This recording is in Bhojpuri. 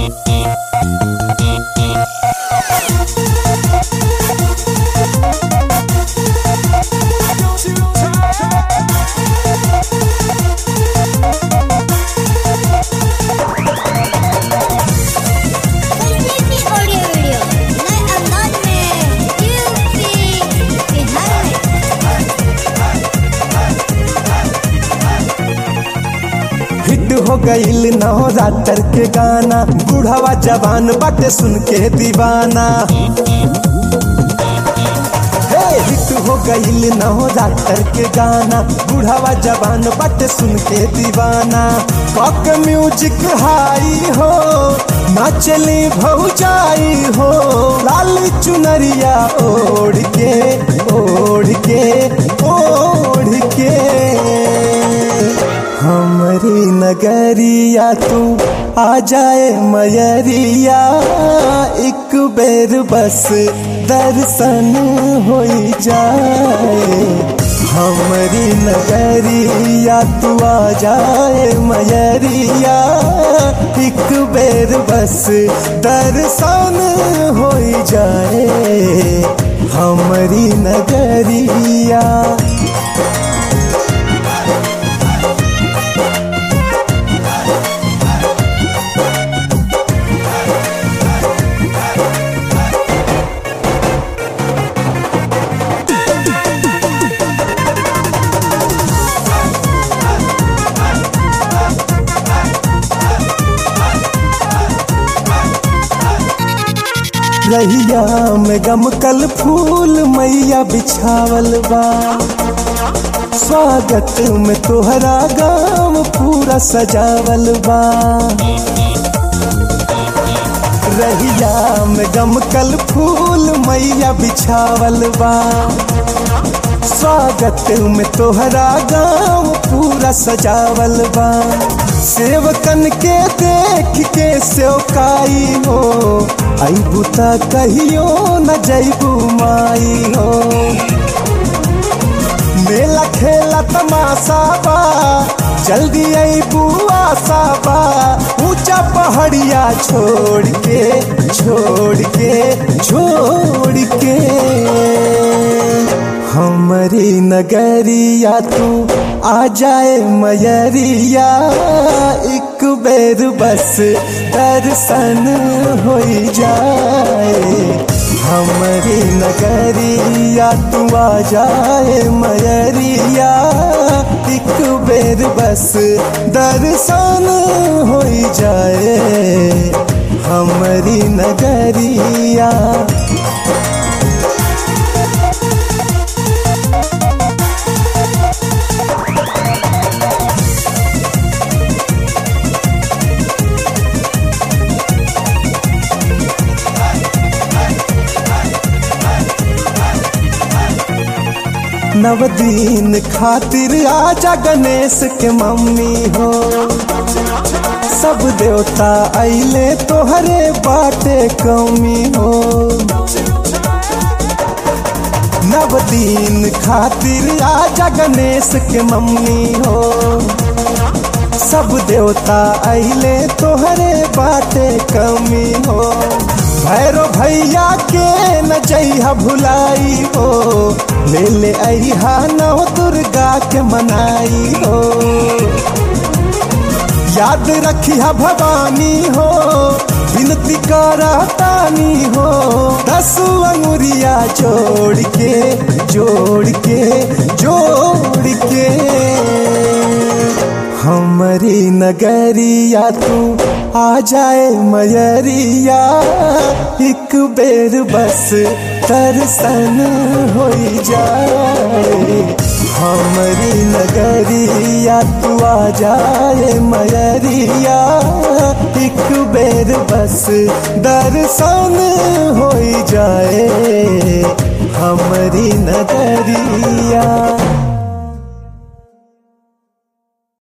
हिट हो गईल नवरात्र के गाना, बुढ़ावा जवान बाटे सुन के दीवाना। हिट हो गईल नवरात्र के गाना, बुढ़ावा जवान बाटे सुन के दीवाना। पॉप म्यूजिक हाई हो, नाचली भौजाई हो, लाल चुनरिया ओढ़ के ओढ़ के ओढ़ के। हमारी नगरिया तू आ जाए मयरिया, एक बेर बस दर्शन हो जाए। हमारी नगरिया तू आ जाए मयरिया, एक बेर बस दर्शन हो जाए। हमारी नगरिया रहिया में गमकल फूल मैया बिछावल बा, स्वागत में तोहरा गाम पूरा सजावल बा। रहिया में गमकल फूल मैया बिछावल बा, स्वागत में तोहरा गाम पूरा सजावल बा। सेवकन के देख के सेवकाई हो, अबू ता कहियो न जैबू माई हो। मेला खेला तमाशा बा, जल्दी अबू आशा बा। ऊंचा पहाड़िया छोड़ के छोड़ के छोड़ के। हमारी नगरिया तू आ जाए मयरिया, एक बेर बस दर्शन हो जाए। हमारी नगरिया तू आ जाए मयरिया, एक बेर बस दर्शन हो जाए। हमारी नगरिया नवदीन खातिर आजा गणेश के मम्मी हो। सब देवता आइले तोहरे बाटे कमी हो। नवदीन खातिर आजा गणेश के मम्मी हो। सब देवता आइले तोहरे बाटे कमी हो। भैरो भैया के न जइहा भुलाई हो, ले ले अइहा नव दुर्गा के मनाई हो। याद रखिहा भवानी हो, विनती करतानी हो। 10 अंगुरिया जोड़ के जोड़ के जोड़ के। हमारी नगरिया तू आ जाए मयरिया, एक बेर बस दर्शन हो जाए। हमारी नगरिया तू आ जाए मयरिया, एक बेर बस दर्शन हो जाए। हमारी नगरिया